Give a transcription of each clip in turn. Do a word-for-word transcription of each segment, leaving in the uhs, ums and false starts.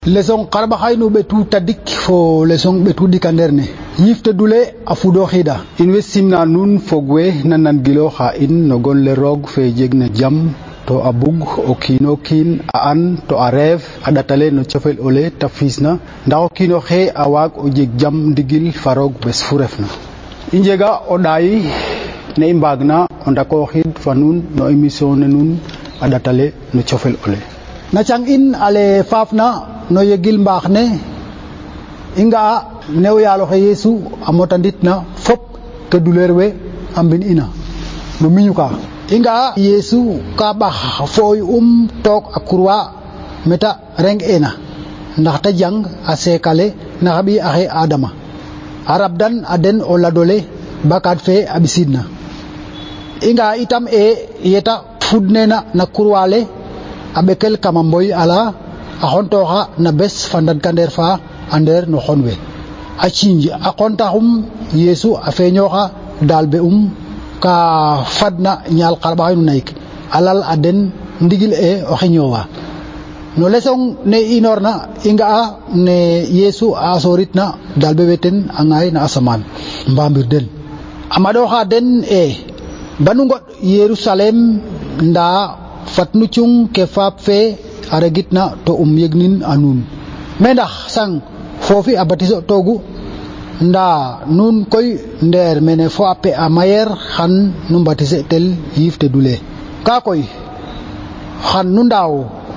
Lesson qarba hayno betu tadik fo lesson betu dikanderne yifte dule afudo khida investimna nun fogwe nanan gilo kha in no gon le rog fe jegna jam to abug o kino kin a an to a rev adatale no chofel ole tafisna ndaw kino khe awag o jeg jam digil farog bes furefna injega odai ne imbagna ondako khid fanun no emission nun adatale no chofel ole na chang in ale fafna no yegil mbaxne inga new yalo xe yesu amotanditna fop ke dulerwe ambin ina no miñuka inga yesu ka bax foy um tok akurwa meta reng ena ndax ta jang a sekale na xabi axe adama arabdan aden o ladole bakat fe abisidna inga itam e yeta fudnena na kurwale abekel kamamboy ala akontoha na bes fandan kander fa ander no khonwe achinji akontahum yesu afenyoha dalbe um ka fadna nyal qarbaaynu naik alal aden ndigil e o xinyowa no lesong ne inorna inga ne yesu asoritna dalbe weten angay na asaman mbambir den amado ha den e banungo Yerusalem nda fatnu chung ke fap fe aragitna to um yegnin anun mendax sang fofi abatiso togu nda nun koy nder mene fo ape a mayer xan nu batise tel yifte dule ka koy xan nu ndaw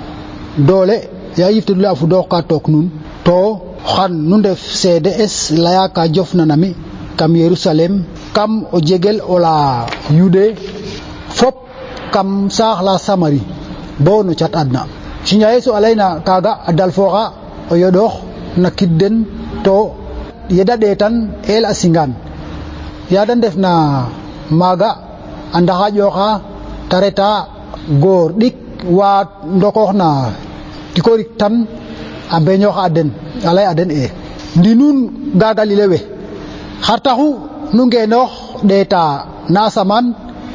dole ya yifte dule afu do ka tok nun to xan nu def C D S laya ka jofna nami kam Yerusalem kam o jegel ola yude fop kam sax la Samari bo no chat adna Sinya Yesu alaina kaga adal foga oyodox nakidden to yeda detan el asingan yadan defna maga andaha joxa tareta gor dik wa ndokoxna tikorik tan abeñox aden alay aden e ndinun gaga lilewe xartaxu nu ngenox deta na saman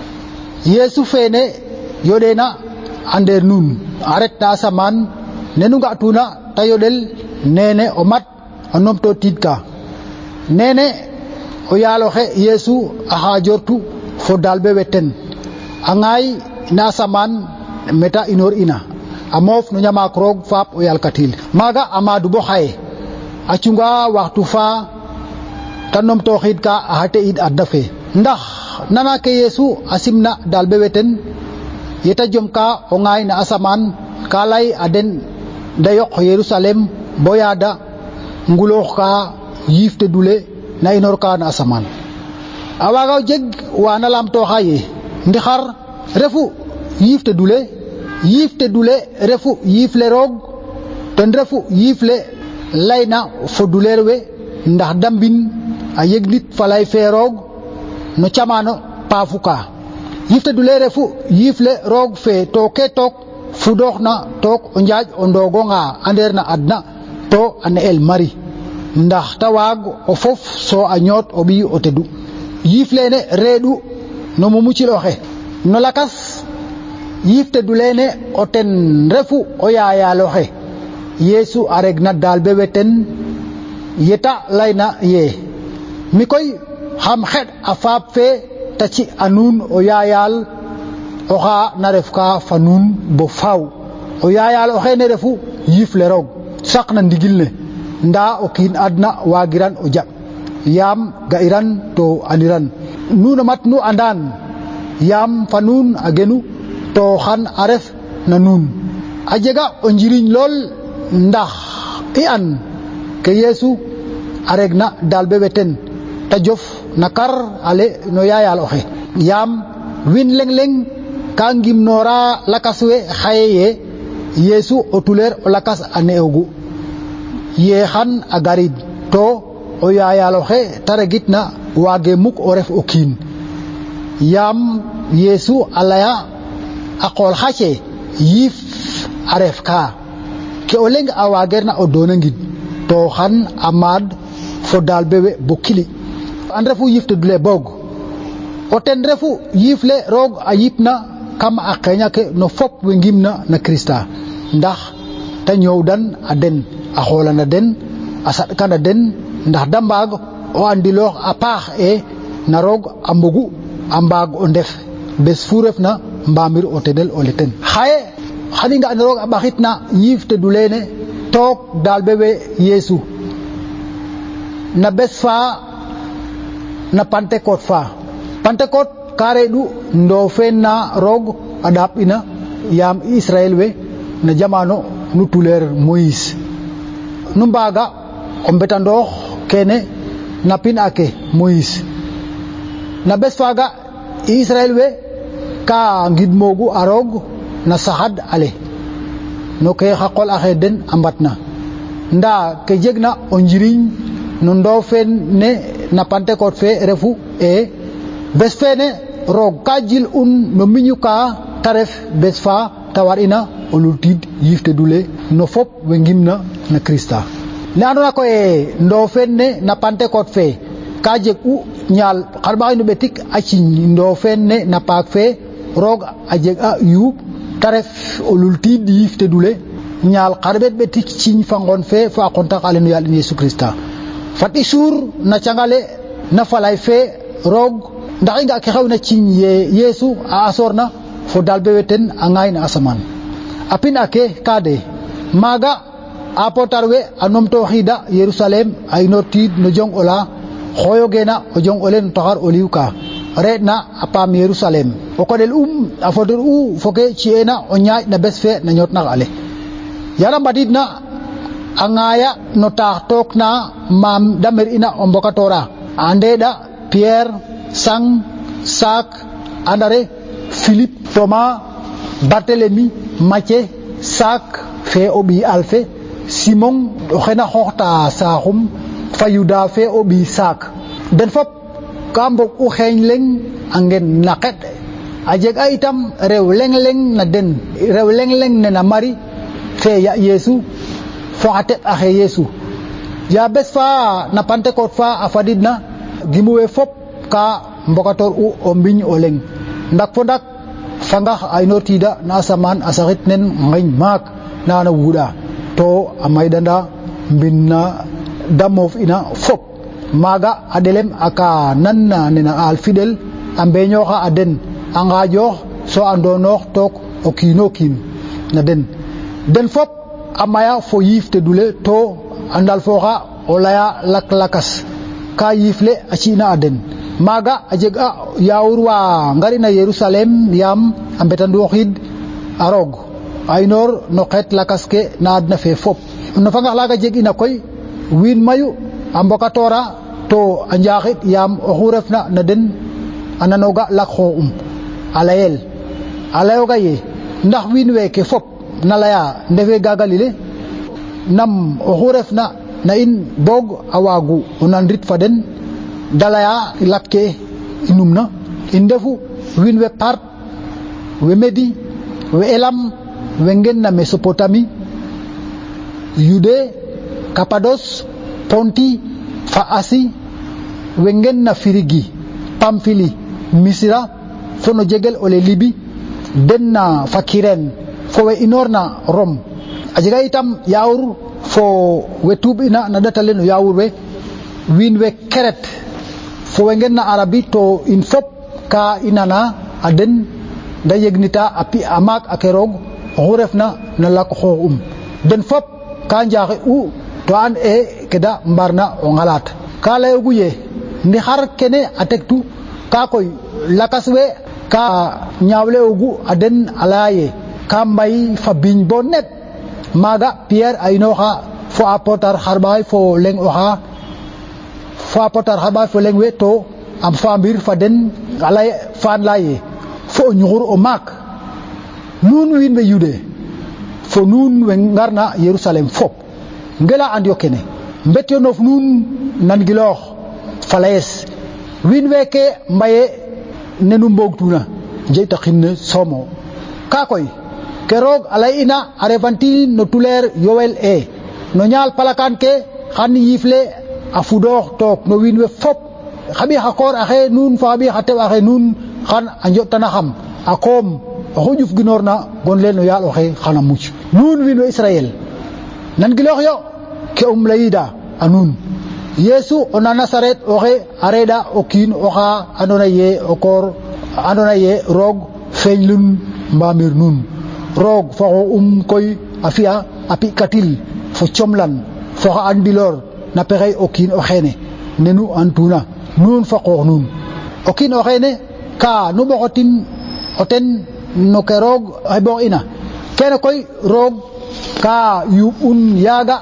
Yesu fene yodena ander nun aret ta saman nenu ga tuna tayodel nene omat onom to tidka nene o yalo xe yesu aha jortu fo dalbe weten angay na saman meta inor ina amof no nyama krog fap o yal katil maga amadu bo xaye acunga waxtu fa tanom to xidka ahate id addafe ndax nana ke yesu asimna dalbe weten yeta jomka o ngay na asaman kalay aden dayok Yerusalem boyada ngulox ka yifte dule na inor ka na asaman awaga jeg wana lam to xaye ndixar refu yifte dule yifte dule refu yifle rog ten refu yifle layna fo dulerwe ndax dambin a yegnit falay fe rog no camano pafuka yifte dule refu yifle rog fe toke tok fudoxna tok o njaaj o ndogonga anderna adna to ane el mari ndax tawag o fof so a ñoot o bi o tedu yiflene redu no mu mucil oxe no lakas yifte dulene o ten refu o yaayaloxe yesu a regna dalbe weten yeta layna ye mi koy xam xed a faap fe taci anun o yaayal oxa na ref ka fanun bo faw o yaayal oxe ne refu yifle rog sakna ndigil ne nda o kin adna wagiran o jab yam gairan to aniran nuna mat nu andan yam fanun agenu to xan aref na nun ajega o njiriñ lol ndax i an ke yesu aregna dalbe weten ta jof nakar ale no yaayal oxe yam win leng leng kangim nora lakaswe xaye yesu otuler o lakas aneogu ye xan agarid to o yaayalo xe taragitna wage muk o ref o kin yam yesu alaya aqol xace yif aref ka ke o leng a wagerna o donangid to xan amad fo dalbewe bo kili an refu yifte dule bog o ten refu yifle rog a yipna kam a xeña ke no fop we ngimna na Krista ndax ta ñowdan a den a xoolana den a saɗkana den ndax da mbaag o andiloox a paax e na roog a mbogu a mbaag o ndef bes fu refna mbamir o tenel o le ten xaye xani nga ne roog a ɓaxitna yiif te du leene took dalbe we Yeesu na bes fa na Pentecôte fa Pentecôte ka reeɗu ndofeen na roog a ɗaap ina yaam Israel we na jamano nu tuleer Moïse nu mbaaga o mbetandoox kene na pin ake Moïse na bes faaga Israel we ka ngidmoogu a roog na saxad ale no ke xa qol axe den a mbatna ndaa ke jegna o njiriñ no ndofeen ne na Pentecôte fe refu e bes feene roog ka jil un no miñu ka ta ref bes fa ta war ina o lultiid yiif te dule no fop we ngimna na Krista ne andona koye ndofeen ne na Pentecôte fe ka jeg u ñaal xarɓaxay no ɓetik a ciñ ndofeen ne na paak fe roog a jeg a yuub ta ref o lultiid yiif te dule ñaal xarɓet ɓetik ciñ fa ngon fe fo a qontax ale no yaal in Yesu Krista fat i suur na cangale na falay fe roog ndax i nga ke xewna ciñ ye Yeesu a asoorna fo dalbe we ten a ŋaay na asamaan a pin ake ka de maaga apotar we a numtooxiida Yerusalem a inoortiid no jong ola xooyogeena o jong ole no taxar o liw ka reɗna a paam Yerusalem o koɗel um a fodir u foke ci'eena o ñaaƴ na bes fe na ñootnax ale yara mbadiidna a ŋaaya no taax took na maam da mer ina o mbokatoora a ndeeɗa Pierre Sang Saak André Philippe Thomas Barthélemy Matthieu Saak fe o ɓiy Alphe Simon oxena xooxta saaxum fa Yuda fe o ɓiy Saak den fop ka mbog u xeeñ leŋ a ngen na qet a jeg a itam rew leŋ leŋ na den rew leŋ leŋ ne na Marie fe ya Yeesu fo xa teɓ axe Yeesu ya bes fa na Pentecôte fa a fadidna gimu we fop ka mbokatoor u o mbiñ o leŋ ndak fo ndak fangax a inoortiida na asamaan a saxit nen ngeñ maak na wuuɗa to a maydanda mbin na da moof ina fop maaga a ɗelem a ka nanna nena al fidèle a mbeñooxa a den a ngaajoox so a ndoonoox took o kiin o kiin na den den fop a maya fo yiif te dule to a ndalfooxa o laya lak-lakas ka yiif le a ci'na a den maaga a jeg a yaawur wa ngarina Yerusalem yaam a mbetandooxiid a roog a inoor no xeet lakas ke na adna fe fop no fangax laaga jeg ina koy wiin mayu a mbokatoora to a njaaxit yaam oxu refna na den a nanooga lak xooxum a layel a layooga ye ndax wiin weeke fop na laya ndefe gagalile nam oxu refna na in boog a waagu o nanrit fa den da laya lak ke i numna in ndefu wiin we Part we Medi we Elam we ngen na Mesopotamie Yude Cappadoce Ponti fa Asi we ngen na Firigi Pamfili Misra fo no jegel ole Libi den na fa Kirene fo we inoor na Rome a jega itam yaawur fo we tuub ina na datale no yaawur we wiin we Keret fo we ngen na Arabi to in fop ka inana a den da yegnita a pi a maak ake roog oxu refna na lak xooxum den fop ka njaaxe u to an e ke da mbarna o ngalaat ka layoogu ye ndi xar kene a tektu ka koy lakas we ka ñaawle'oogu a den a laya ye ka mbay fa biñ bo net maaga Pierre a inooxa fo a potar xarɓaxay fo leŋ oxa fo a potar xarɓaxay fo leŋ we to a faambir fa den a lay faan laya ye fo o ñuxur o maak nuun wiin we Yude fo nuun we ngarna Yerusalem fop ngela andyo kene mbet yo nof nuun nangiloox fa layes wiin weeke mbaye nenu mboogtuna njeyta xinne soomo ka koy ke roog a lay ina a refanti no tuleer Yowel e no ñaal palakan ke xan yiifle a fudoox took no wiin we fop xa ɓiy xa koor axe nuun fa xa ɓiy xa teɓ axe nuun xan a njo'tana xam a koom oxu ƴufginoorna gon le no yaal oxe xana muc nuun wiin we Israel nangiloox yo ke um layida anun Yesu ona Nazaret oxe areda okin oxa andona ye okor andona ye rog feñlun mbamir nun rog fo um koy afia api katil fo chomlan fo andilor na pexey okin oxene nenu antuna nun fo qox nun okin oxene ka nu boxotin oten no ke rog xebo ina kene koy rog ka yu un yaga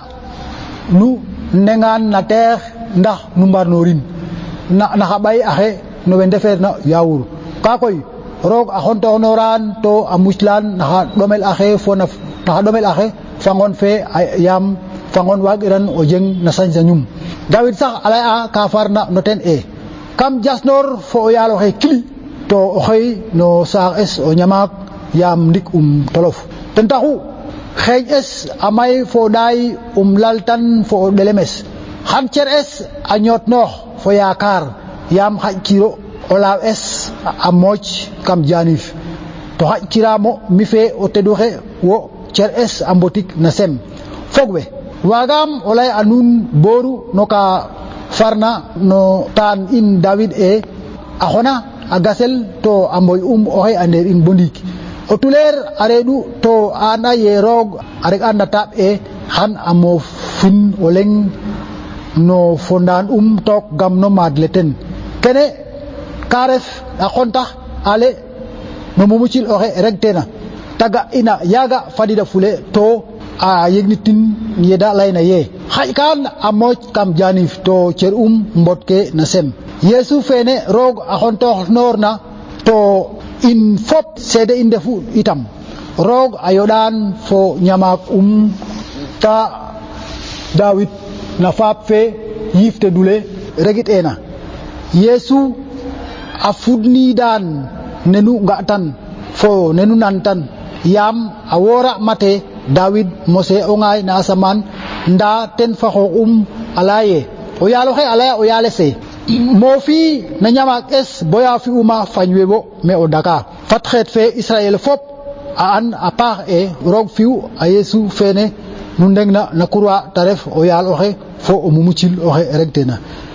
nu nengan na teex ndax nu mbarnorin na na xabay axe no we ndeferna yawur ka koy rog a xontoxnoran to a muslan na domel axe fo na na domel axe fangon fe yam fangon wagiran o jeng na sañ-sañum David sax alay a ka farna no ten e kam jasnor fo o yalo xe kili to o xey no saax es o ñamak yam ndik um tolof ten taxu xeej es amay fo day um laltan fo o delemes xan cer es a ñoot noox fo yaakar yam xaj kiro o laaw es a mooc kam janif to xaj kiramo mi fe o teduxe wo cer es a mbotik na sem fogwe wagam o lay anun boru no ka farna no tan in David e a xona a gasel to a mboy um oxe ander in bondik o tuleer a reedu to anda ye roog a reg anda taab e xan a moof fin o leng no fondaan um took gam no maad le ten kene ka ref a xontax ale no mumucil oxe reg tena taga ina yaga fadida fule to a yegnitin yeda layna ye xaj kan a mooc kam janif to cer um mbot ke na sem Yesu fene roog a xontox noorna to in fop seede in defu itam roog a yoɗan fo ñamak um ta David na faap fe yifte dule regit ena Yesu a fudnidan nenu ngatan fo nenu nantan yam a wora mate David mose o ngay na asaman nda ten faxo um alaye o yalo xe alaya o yale se mofi na ñamak es boya fi uma fañwebo me o daka fat xeet fe Israel fop a an a paax e roog fiu a Yesu fene nu ndengna na kurwa taref o yal oxe fo o mumucil oxe regtena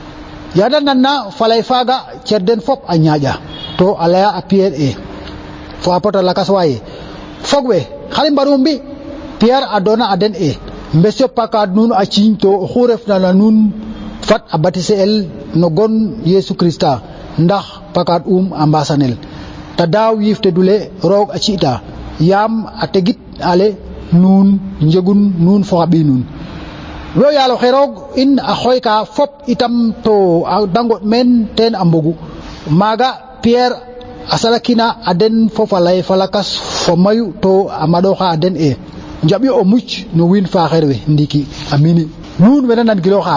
yada nanna falay faga cerden fop a ñaaƴa to a laya a Pierre e fo a pota lakas waye fogwe xali mbaru mbi Pierre a dona a den e mbesyo pakad nun a ciñ to oxu refna na nun fat a batise el no gon Yesu Krista ndax pakad um a mbasanel ta daaw yifte dule roog a ci'ta yam a tegit ale nun njegun nun fo xa ɓiy nun wo yalo xe roog in a xooyka fop itam to a dangot men ten a mbogu maga Pierre a salakina a den fo falay falakas fo mayu to a maɗoxa a den e njaɓi o muc no wiin faaxeer we ndiki amini nuun wena nan giloxa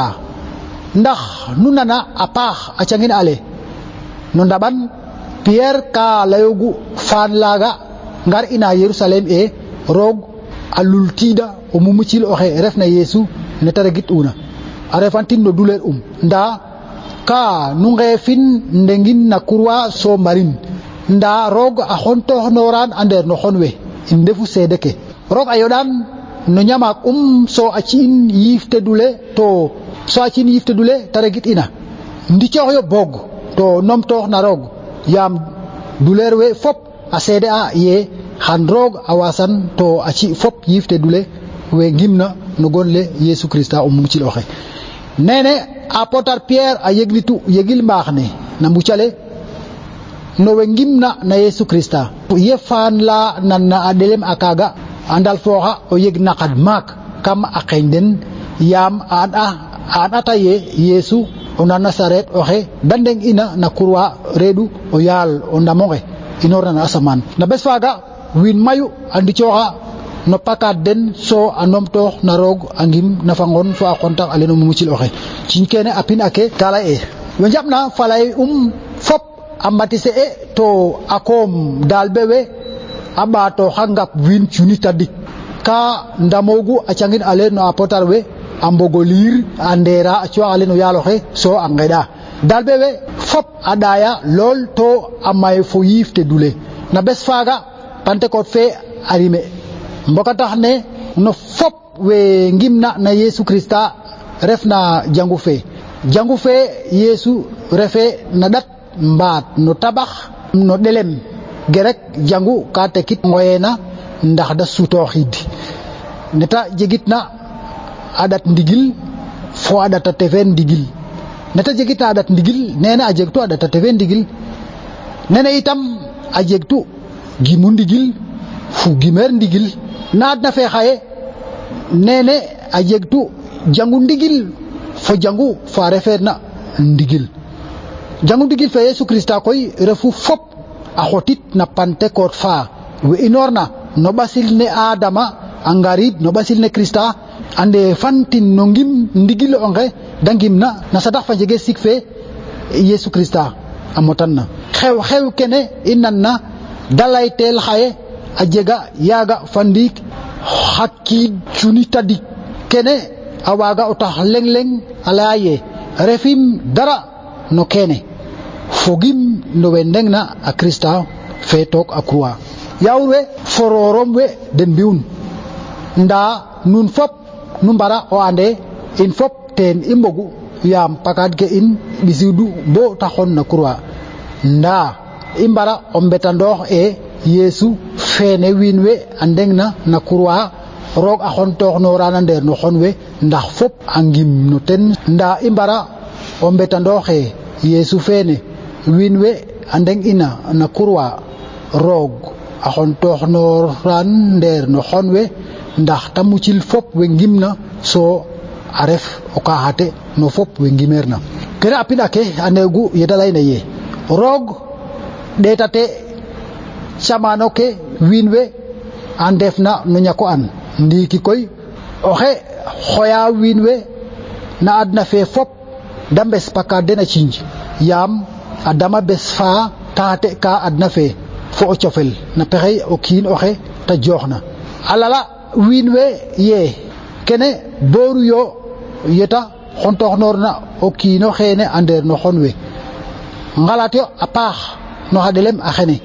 ndax nu nana a paax a cangin ale no ndaɓan Pierre ka layogu faan laga ngar ina Yerusalem e roog a lultida o mumucil oxe refna Yesu neta regit una a refantin no duleer um nda ka nu ngefin ndengin na kurwa so marin nda roog a xontox noran ander no xon we in ndefu seede ke roog a yoɗan no ñamak um so a ci'in yifte dule to so a ci'in yifte dule ta regit ina ndicoox yo boog to nomtoox na roog yam duleer we fop a seede a ye xan roog a wasan to a ci fop yifte dule we ngimna no gon le Yesu Krista o mumucil oxe nene apotar Pierre a yeglitu yegil mbaax ne na mbucale no we ngimna na Yesu Krista ye faan la nan na a delem a kaga andal fooxa o yeg naqad maak kam a xeñ den yam an a an ata ye Yesu o na Nazaret oxe dandeng ina na kurwa reedu o yaal o ndamoxe inorna na asaman na bes faga wiin mayu andi cooxa no pakad den so a nomtoox na roog a ngim na fangon fo a xontax ale no mumucil oxe ciñ kene a pin ake kala e we njaɓna falay um fop a mbatise e to a koom dalbe we a ɓaato xa ngap wiin cuni tadik ka ndamogu a cangin ale no a potar we a mbogo liir a ndera a cuax ale no yaaloxe so a ngeɗa dalbe we fop a ɗaya lool to a may fo yiifte dule na bes faaga Pentecôte fe a rime mbokatax ne no fop we ngimna na Yesu Krista refna jangu fe jangu fe Yesu refe na dat mbaat no tabax no delem gerek jangu ka tekit ngoyena ndax da sutoxid neta jegitna adat ndigil fo adata tefen ndigil neta jegita adat ndigil nena ajegtu adata tefen ndigil nena itam ajegtu gimu ndigil fu gimer ndigil naat na fe xaye nene ajegtu jangu ndigil fo jangu fa referna ndigil jangu ndigil fe Yesu Krista koy refu fop a xotit na Pentecote fa we inorna no basil ne Adama angarid no basil ne Krista ande fantin no ngim ndigil onge dangimna na sadax fa jege sik fe Yesu Krista amotanna xew xew kene inanna dalay tel xaye a jega yaga fandik hakki cuni tadik kene a waga o tax leng leng alaye refim dara no kene fogim no wendeng na a Krista fetok a croix yawwe fororom we den biun nda nun fop nu mbara o ande in fop ten imbogu yam pakad ke in bisidu bo taxon na croix nda imbara o mbetandoox e Yesu fene winwe andengna na croix rog a xon toox no rana nder no xon we ndax fop angim no ten nda imbara o mbetandoox e Yesu fene winwe andeng ina na croix rog a xon toox no ran nder no xon we ndax ta mucil fop we ngimna so a ref o kaxate no fop we ngimerna kene a pina ke anegu yeda layna ye rog ɗetate camano ke winwe a ndefna no ñako an ndiki koy oxe xoya winwe na adna fe fop da mbes paka dena cinj yam adama bes fa taate ka adna fe fo o cofel na pexey o kiin oxe ta joxna alala winwe ye kene boru yo yeta xontoxnorna o kiino xene ander no xon we ngalatyo a paax no xadelem a xene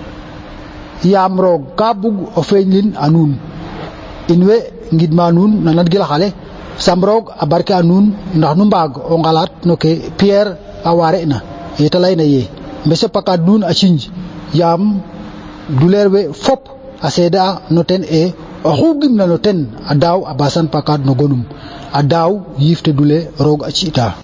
yam roog ka bug o feeñlin a nuun in we ngidma nuun na nan gila xale sam roog a barke a nuun ndax nu mbaag o ngalat no ke Pierre a ware na yeta layna ye mbese pakad nuun a cinj yam duleer we fop a seeda no ten e oxu gimna no ten a daaw a basan pakad no gonum a daaw yiifte dule roog a ci'ta